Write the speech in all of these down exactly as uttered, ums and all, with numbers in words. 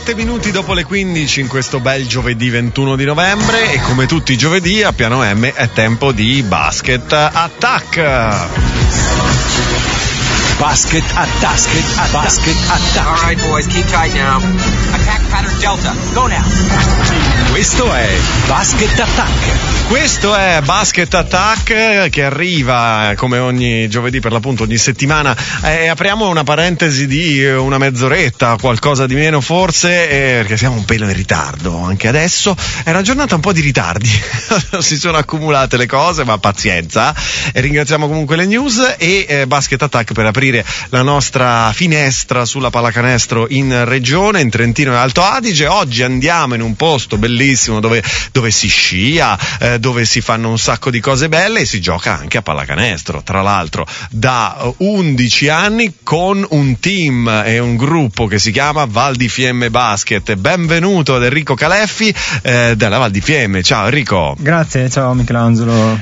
Sette minuti dopo le quindici in questo bel giovedì ventuno di novembre, e come tutti i giovedì a Piano M è tempo di Basket Attack. Basket Attack. Basket Attack. All right, boys, keep tight now. Attack pattern Delta. Go now. Questo è Basket Attack. Questo è Basket Attack, che arriva come ogni giovedì, per l'appunto ogni settimana. Eh, apriamo una parentesi di una mezz'oretta, qualcosa di meno forse, eh, perché siamo un pelo in ritardo anche adesso. È una giornata un po' di ritardi, si sono accumulate le cose, ma pazienza. E ringraziamo comunque le news e eh, Basket Attack per aprire la nostra finestra sulla pallacanestro in regione, in Trentino e Alto Adige. Oggi andiamo in un posto bellissimo dove, dove si scia, eh, dove si fanno un sacco di cose belle e si gioca anche a pallacanestro, tra l'altro da undici anni, con un team e un gruppo che si chiama Val di Fiemme Basket. Benvenuto ad Enrico Caleffi eh, della Val di Fiemme. Ciao Enrico. Grazie, ciao Michelangelo.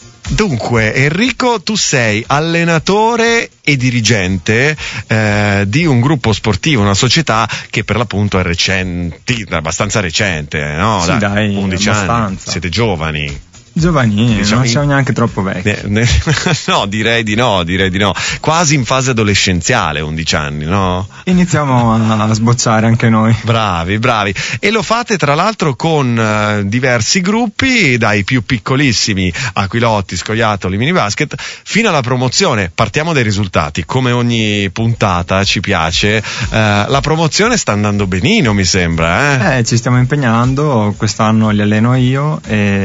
Dunque, Enrico, tu sei allenatore e dirigente eh, di un gruppo sportivo, una società che per l'appunto è recente, abbastanza recente, no? Sì, dai, undici abbastanza. anni, siete giovani. Giovanini, Diciamo, non siamo neanche troppo vecchi. Ne, ne, no, direi di no, direi di no. Quasi in fase adolescenziale, undici anni, no? Iniziamo a sbocciare anche noi. Bravi, bravi. E lo fate tra l'altro con uh, diversi gruppi, dai più piccolissimi, Aquilotti, Scoiattoli, Mini Basket, fino alla promozione. Partiamo dai risultati. Come ogni puntata ci piace, uh, la promozione sta andando benino, mi sembra, eh? Eh, ci stiamo impegnando, quest'anno li alleno io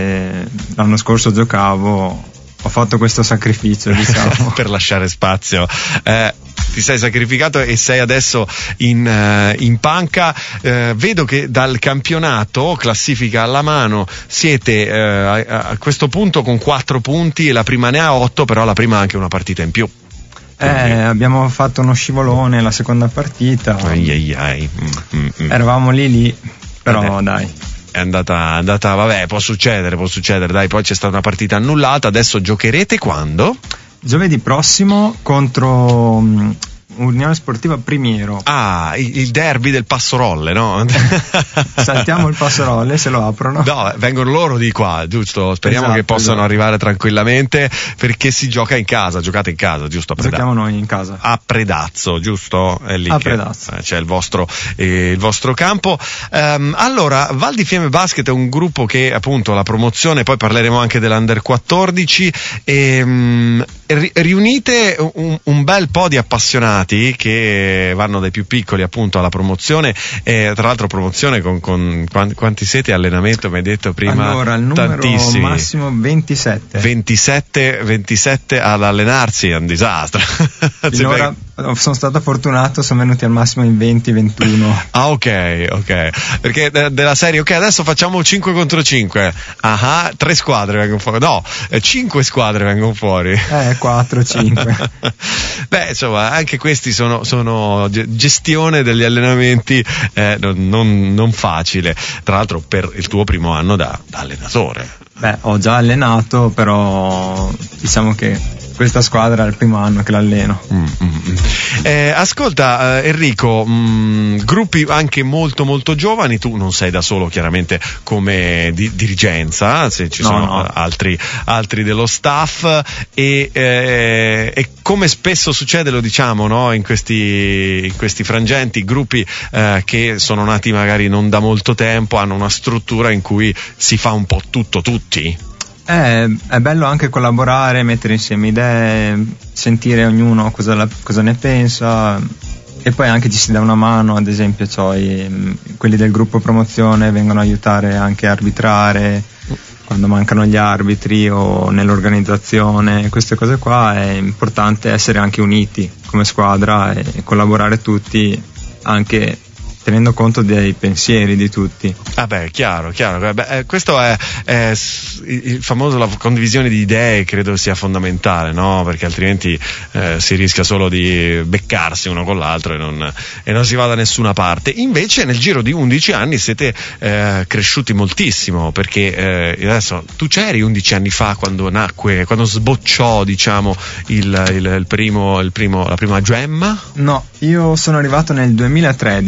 e l'anno scorso giocavo, ho fatto questo sacrificio, diciamo. Per lasciare spazio. Eh, ti sei sacrificato e sei adesso in, uh, in panca. Uh, vedo che dal campionato, classifica alla mano, siete uh, a, a questo punto con quattro punti e la prima ne ha otto, però la prima ha anche una partita in più. Eh, abbiamo fatto uno scivolone la seconda partita. Ai ai ai. Mm, mm, mm. Eravamo lì lì, però eh, dai. È andata, è andata, vabbè, può succedere, può succedere, dai, poi c'è stata una partita annullata, adesso giocherete quando? Giovedì prossimo contro um, Unione Sportiva Primiero. Ah, il derby del Passorolle, no? Saltiamo il Passorolle, se lo aprono. No, vengono loro di qua, giusto? Speriamo esatto, che possano esatto. arrivare tranquillamente, perché si gioca in casa, giocate in casa, giusto? A Predazzo. Giochiamo noi in casa. A Predazzo, giusto? È lì a che Predazzo. eh, c'è il vostro, eh, il vostro campo. Um, allora, Val di Fiemme Basket è un gruppo che appunto la promozione, poi parleremo anche dell'Under quattordici, e um, ri- riunite un, un bel po' di appassionati che vanno dai più piccoli appunto alla promozione, e tra l'altro promozione con, con quanti siete? Allenamento mi hai detto prima? Allora il numero tantissimi. massimo ventisette ventisette ventisette ad allenarsi è un disastro. Finora sono stato fortunato, sono venuti al massimo in venti ventuno. Ah, ok, ok, perché de- della serie ok adesso facciamo cinque contro cinque, ah, tre squadre vengono fuori, no, cinque squadre vengono fuori, eh quattro cinque. Beh, insomma, anche questi sono, sono gestione degli allenamenti eh, non, non, non facile, tra l'altro per il tuo primo anno da, da allenatore. Beh, ho già allenato, però diciamo che questa squadra è il primo anno che l'alleno. Mm, mm, mm. Eh, ascolta eh, Enrico, mh, gruppi anche molto molto giovani, tu non sei da solo chiaramente come di- dirigenza, se ci no, sono no. altri, altri dello staff, e, eh, e come spesso succede, lo diciamo, no? in, questi, in questi frangenti, gruppi eh, che sono nati magari non da molto tempo, hanno una struttura in cui si fa un po' tutto tutti. Eh, è bello anche collaborare, mettere insieme idee, sentire ognuno cosa, la, cosa ne pensa, e poi anche ci si dà una mano. Ad esempio cioè, quelli del gruppo promozione vengono a aiutare anche a arbitrare quando mancano gli arbitri o nell'organizzazione, queste cose qua. È importante essere anche uniti come squadra e collaborare tutti, anche tenendo conto dei pensieri di tutti. Ah beh, chiaro, chiaro. Beh, eh, questo è, è il famoso, la condivisione di idee, credo sia fondamentale, no? Perché altrimenti eh, si rischia solo di beccarsi uno con l'altro e non, e non si va da nessuna parte. Invece nel giro di undici anni siete eh, cresciuti moltissimo, perché eh, adesso tu c'eri undici anni fa quando nacque, quando sbocciò, diciamo, il, il, il primo, il primo, la prima gemma? No, io sono arrivato nel duemilatredici in Val di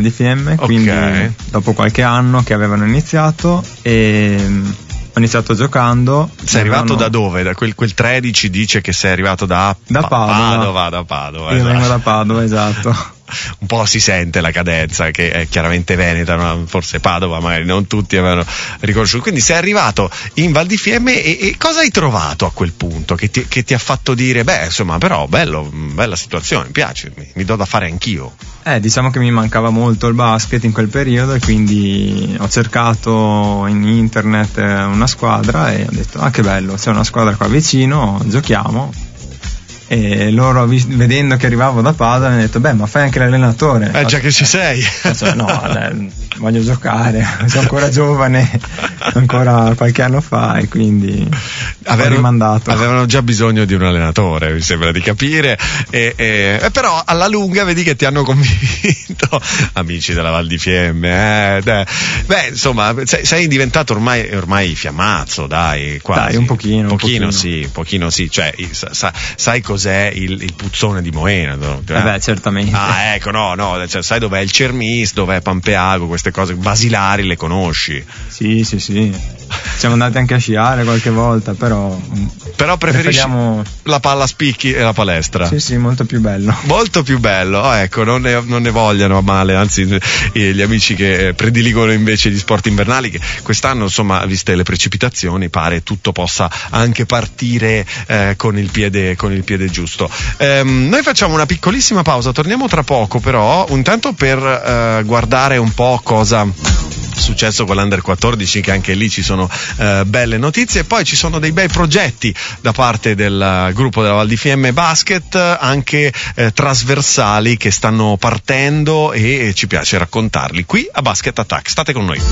di Fiemme, quindi Ok. dopo qualche anno che avevano iniziato, e ho iniziato giocando. Sei arrivato Avevano- da dove? Da quel, quel tredici dice che sei arrivato da, Da Pa- Padova. Padova, da Padova. Io esatto. vengo da Padova, esatto. Un po' si sente la cadenza, che è chiaramente veneta, no? Forse Padova, magari non tutti avevano riconosciuto. Quindi sei arrivato in Val di Fiemme e, e cosa hai trovato a quel punto che ti, che ti ha fatto dire, beh, insomma, però bello, bella situazione, mi piace, mi, mi do da fare anch'io. Eh, diciamo che mi mancava molto il basket in quel periodo, e quindi ho cercato in internet eh, una squadra e ho detto, ah che bello, c'è una squadra qua vicino, giochiamo. E loro, vi- vedendo che arrivavo da Padova, mi hanno detto, beh, ma fai anche l'allenatore. Eh, già che ci sei. Faccio, no, dai, voglio giocare, sono ancora giovane, ancora qualche anno fa, e quindi ho rimandato. Avevano già bisogno di un allenatore, mi sembra di capire, e, e- e però alla lunga vedi che ti hanno convinto, amici della Val di Fiemme, eh, dai. Beh, insomma, sei, sei diventato ormai, ormai fiammazzo, dai, quasi. Dai, un pochino, un pochino, pochino. sì, un pochino sì, cioè, sa- sa- sai cos'è il, il puzzone di Moena? No? Eh beh, certamente. Ah, ecco, no, no, cioè, sai dov'è il Cermis, dov'è Pampeago, queste cose basilari le conosci. Sì, sì, sì. Siamo andati anche a sciare qualche volta, però Però preferisci preferiamo... la palla a spicchi e la palestra. Sì, sì, molto più bello. Molto più bello, oh, ecco, non ne, non ne vogliano a male, anzi eh, gli amici che prediligono invece gli sport invernali, che quest'anno, insomma, viste le precipitazioni, pare tutto possa anche partire eh, con il piede con il piede giusto. Ehm, noi facciamo una piccolissima pausa, torniamo tra poco però, intanto per eh, guardare un po' cosa successo con l'Under quattordici, che anche lì ci sono eh, belle notizie, e poi ci sono dei bei progetti da parte del uh, gruppo della Val di Fiemme Basket, anche eh, trasversali, che stanno partendo e ci piace raccontarli qui a Basket Attack. State con noi.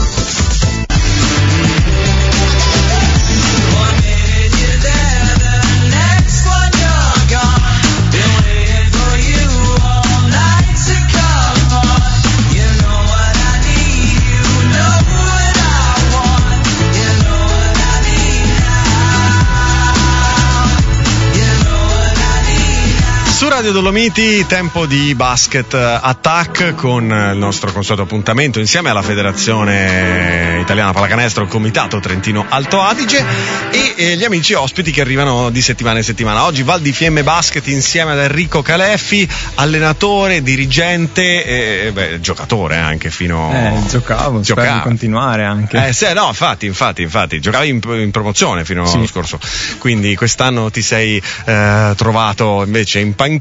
Su Radio Dolomiti, tempo di Basket Attack con il nostro consueto appuntamento insieme alla Federazione Italiana Pallacanestro, il Comitato Trentino Alto Adige, e, e gli amici ospiti che arrivano di settimana in settimana. Oggi Val di Fiemme Basket insieme ad Enrico Caleffi, allenatore, dirigente e beh, giocatore anche fino... Eh, giocavo, spero Giocava. di continuare anche. Eh, se, no, infatti, infatti, infatti, giocavi in, in promozione fino Sì. all'anno scorso, quindi quest'anno ti sei eh, trovato invece in panchina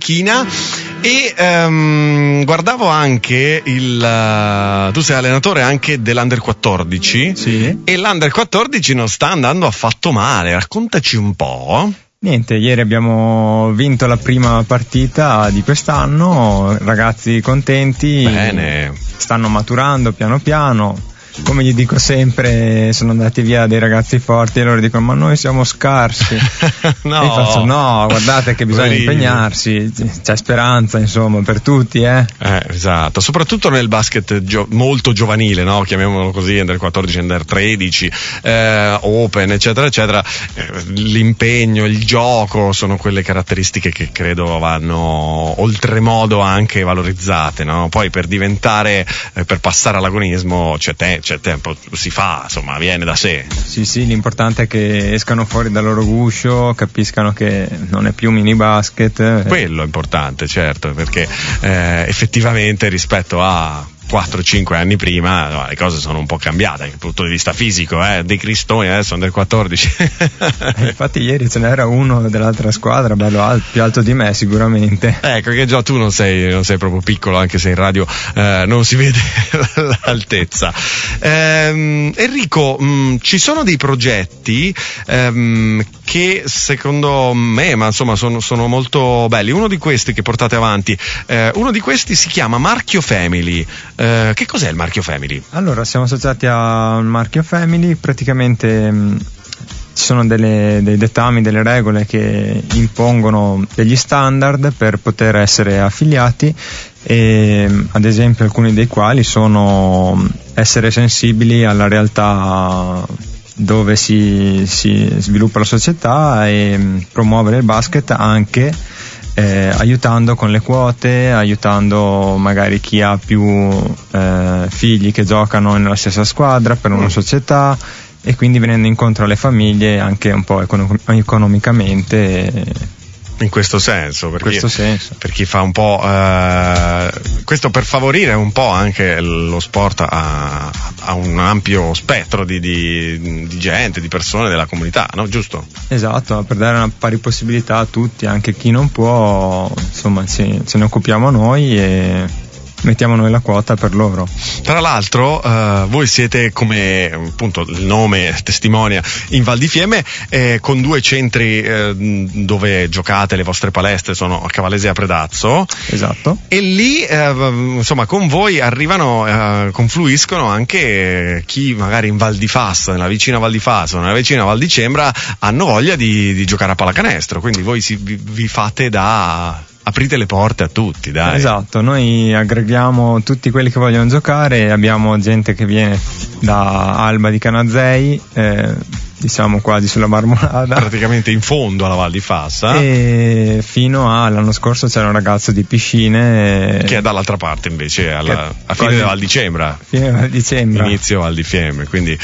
e ehm, guardavo anche il uh, tu sei allenatore anche dell'Under quattordici, Sì. e l'Under quattordici non sta andando affatto male, raccontaci un po'. Niente, ieri abbiamo vinto la prima partita di quest'anno, ragazzi contenti. Bene. Stanno maturando piano piano. Come gli dico sempre, sono andati via dei ragazzi forti e loro dicono, ma noi siamo scarsi. No. E io faccio, no, guardate che bisogna Poverini. impegnarsi, c'è speranza, insomma, per tutti, eh. Eh, esatto, soprattutto nel basket gio- molto giovanile, no? Chiamiamolo così, Under quattordici, Under tredici, eh, Open, eccetera, eccetera. Eh, l'impegno, il gioco sono quelle caratteristiche che credo vanno oltremodo anche valorizzate, no? Poi per diventare, eh, per passare all'agonismo c'è, te- c'è tempo, si fa, insomma, viene da sé. Sì, sì, l'importante è che escano fuori dal loro guscio, capiscano che non è più mini basket. Quello è importante, certo, perché eh, effettivamente rispetto a quattro cinque anni prima, no, le cose sono un po' cambiate dal punto di vista fisico, eh, dei cristoni adesso Under quattordici. Eh, infatti ieri ce n'era uno dell'altra squadra bello alto, più alto di me sicuramente. Ecco che già tu non sei, non sei proprio piccolo, anche se in radio eh, non si vede l'altezza. Ehm, Enrico, mh, ci sono dei progetti ehm, che secondo me, ma insomma sono, sono molto belli. Uno di questi che portate avanti, eh, uno di questi si chiama Marchio Family. Eh, che cos'è il Marchio Family? Allora, siamo associati al marchio Family, praticamente mh, ci sono delle, dei dettami, delle regole che impongono degli standard per poter essere affiliati, e mh, ad esempio alcuni dei quali sono mh, essere sensibili alla realtà dove si, si sviluppa la società e mh, promuovere il basket anche eh, aiutando con le quote, aiutando magari chi ha più eh, figli che giocano nella stessa squadra per una mm. società, e quindi venendo incontro alle famiglie anche un po' econo- economicamente. In questo senso, per, questo chi, senso. per chi fa un po' eh, questo per favorire un po' anche lo sport a, a un ampio spettro di, di, di gente, di persone della comunità, no? Giusto? Esatto, per dare una pari possibilità a tutti, anche chi non può, insomma, ce, ce ne occupiamo noi e mettiamo noi la quota per loro. Tra l'altro uh, voi siete, come appunto il nome testimonia, in Val di Fiemme, eh, con due centri eh, dove giocate, le vostre palestre sono a Cavalese e a Predazzo. Esatto. E lì eh, insomma con voi arrivano, eh, confluiscono anche chi magari in Val di Fassa, nella vicina Val di Fassa, nella vicina Val di Cembra, hanno voglia di, di giocare a pallacanestro, quindi voi si, vi, vi fate da... aprite le porte a tutti, dai. Esatto, noi aggreghiamo tutti quelli che vogliono giocare, abbiamo gente che viene da Alba di Canazei, eh, diciamo quasi sulla Marmolada, praticamente in fondo alla Val di Fassa, e fino all'anno scorso c'era un ragazzo di Piscine che è dall'altra parte invece, alla, a fine della Val di Cembra, fine Val di Cembra, inizio Val di Fiemme, quindi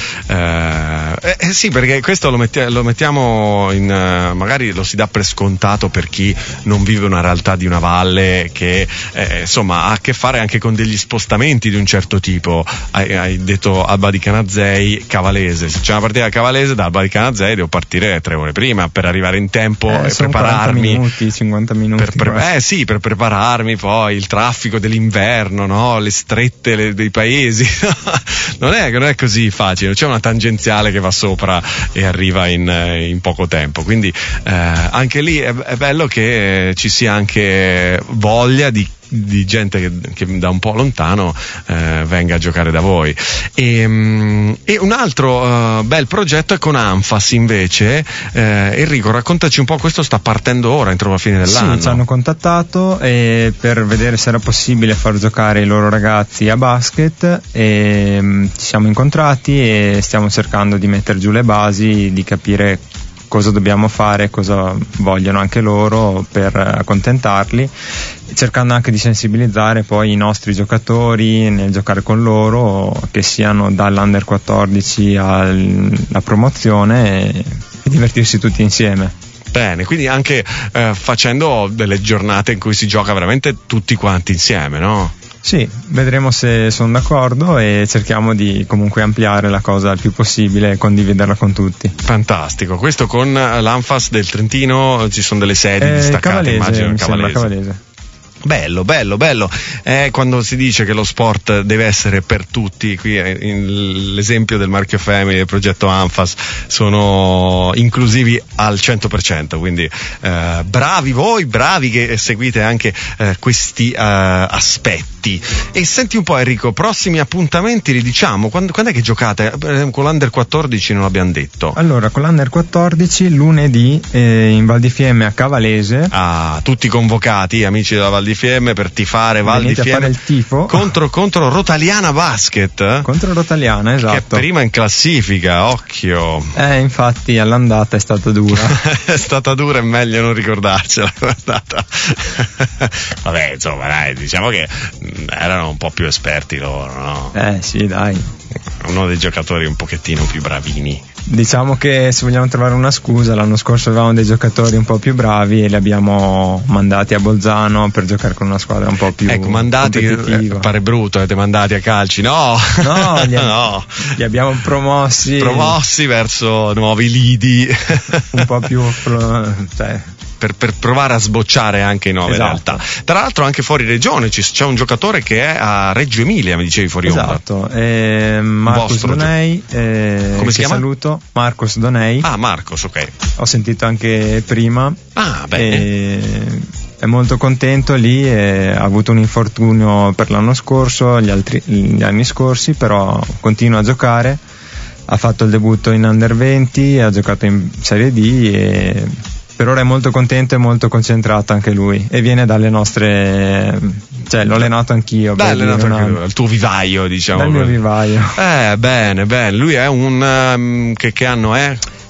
eh, eh, sì, perché questo lo, metti, lo mettiamo in, uh, magari lo si dà per scontato per chi non vive una realtà di una valle che eh, insomma ha a che fare anche con degli spostamenti di un certo tipo. Hai, hai detto Alba di Canazei, Cavalese, se c'è una partita a Cavalese da Alba di Canazei devo partire tre ore prima per arrivare in tempo eh, e prepararmi, quaranta minuti, cinquanta minuti per pre- eh sì, per prepararmi poi il traffico dell'inverno, no? Le strette le, dei paesi non è, non è così facile, c'è una tangenziale che va sopra e arriva in, in poco tempo, quindi eh, anche lì è, è bello che ci sia anche voglia di di gente che, che da un po' lontano eh, venga a giocare da voi. E, e un altro uh, bel progetto è con Anfas invece. eh, Enrico, raccontaci un po', questo sta partendo ora entro la fine dell'anno. Sì, ci hanno contattato e per vedere se era possibile far giocare i loro ragazzi a basket, e um, ci siamo incontrati e stiamo cercando di mettere giù le basi, di capire cosa dobbiamo fare, cosa vogliono anche loro per accontentarli, cercando anche di sensibilizzare poi i nostri giocatori nel giocare con loro, che siano dall'Under quattordici alla promozione, e, e divertirsi tutti insieme. Bene, quindi anche eh, facendo delle giornate in cui si gioca veramente tutti quanti insieme, no? Sì, vedremo se sono d'accordo e cerchiamo di comunque ampliare la cosa il più possibile e condividerla con tutti. Fantastico, questo con l'Anfas del Trentino, ci sono delle sedi eh, distaccate, Cavalese, immagino, mi Cavalese. sembra Cavalese. Bello, bello, bello. Eh, quando si dice che lo sport deve essere per tutti, qui in, l'esempio del marchio Family, del progetto Anfas, sono inclusivi al cento per cento, quindi eh, bravi voi, bravi che seguite anche eh, questi eh, aspetti. E senti un po' Enrico, prossimi appuntamenti li diciamo, quando, quando è che giocate? Eh, con l'Under quattordici non l'abbiamo detto. Allora, con l'Under quattordici lunedì eh, in Val di Fiemme a Cavalese. Ah, tutti convocati, amici della Val di Fiemme, per tifare Val Venite di Fiemme a fare il tifo contro, contro Rotaliana Basket, eh? contro Rotaliana, esatto, che è prima in classifica, occhio. Eh, infatti all'andata è stata dura. È stata dura, è meglio non ricordarcela l'andata. Vabbè, insomma, dai, diciamo che erano un po' più esperti loro, no? Eh sì, dai, uno dei giocatori un pochettino più bravini. Diciamo che se vogliamo trovare una scusa, l'anno scorso avevamo dei giocatori un po' più bravi e li abbiamo mandati a Bolzano per giocare con una squadra un po' più ecco, mandati, competitiva. Eh, pare brutto, avete mandati a calci, no? No, li, no. li abbiamo promossi promossi verso nuovi lidi un po' più cioè Per, per provare a sbocciare anche nuove esatto. realtà. Tra l'altro anche fuori regione c'è un giocatore che è a Reggio Emilia, mi dicevi fuori onda. Esatto, eh, Marcos Donei, eh, come si chiama? Saluto, Marcos Donei. Ah, Marcos, ok. Ho sentito anche prima. Ah, bene. E è molto contento lì, e ha avuto un infortunio per l'anno scorso, gli, altri, gli anni scorsi, però continua a giocare. Ha fatto il debutto in Under venti, ha giocato in Serie D e per ora è molto contento e molto concentrato anche lui, e viene dalle nostre, cioè l'ho allenato anch'io. Beh, allenato una... anche lui, il tuo vivaio, diciamo. Dal mio vivaio. Eh, bene, bene. Lui è un um, che, che anno è?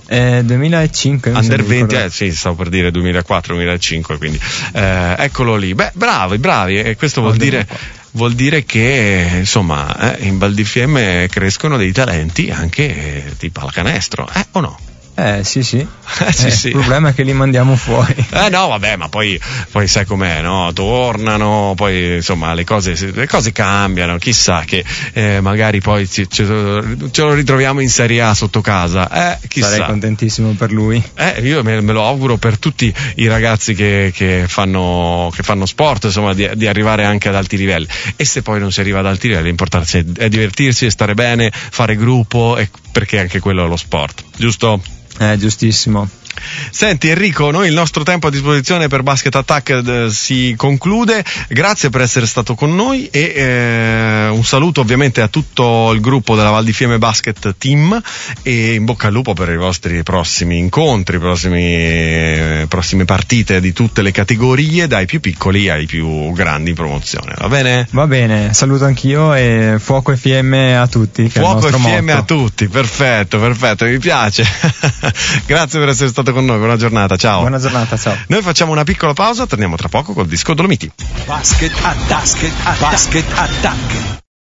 Eh, duemilacinque Under venti, eh, sì, stavo per dire duemilaquattro duemilacinque, quindi eh, eccolo lì. Beh, bravi, bravi, e questo vuol dire vuol dire che insomma eh, in Val di Fiemme crescono dei talenti anche eh, di pallacanestro, eh o no? Eh sì sì, eh, sì, eh, sì. Il problema è che li mandiamo fuori. Eh no vabbè, ma poi, poi sai com'è, no? Tornano, poi insomma le cose, le cose cambiano, chissà che eh, magari poi ci, ce, ce lo ritroviamo in Serie A sotto casa, eh, chissà. Sarei contentissimo per lui. Eh, io me, me lo auguro per tutti i ragazzi che, che, fanno, che fanno sport, insomma, di, di arrivare anche ad alti livelli. E se poi non si arriva ad alti livelli, l'importante è divertirsi, è stare bene, fare gruppo, e, perché anche quello è lo sport, giusto? Eh, giustissimo. Senti Enrico, noi il nostro tempo a disposizione per Basket Attack eh, si conclude, grazie per essere stato con noi e eh, un saluto ovviamente a tutto il gruppo della Val di Fiemme Basket Team e in bocca al lupo per i vostri prossimi incontri, prossimi, eh, prossime partite di tutte le categorie, dai più piccoli ai più grandi in promozione, va bene? Va bene, saluto anch'io e fuoco e fiemme a tutti. Fuoco e fiemme motto. a tutti, perfetto, perfetto, mi piace. Grazie per essere stato con noi, buona giornata, ciao. Buona giornata, ciao. Noi facciamo una piccola pausa, torniamo tra poco col disco Dolomiti. Basket Attack. Basket Attack.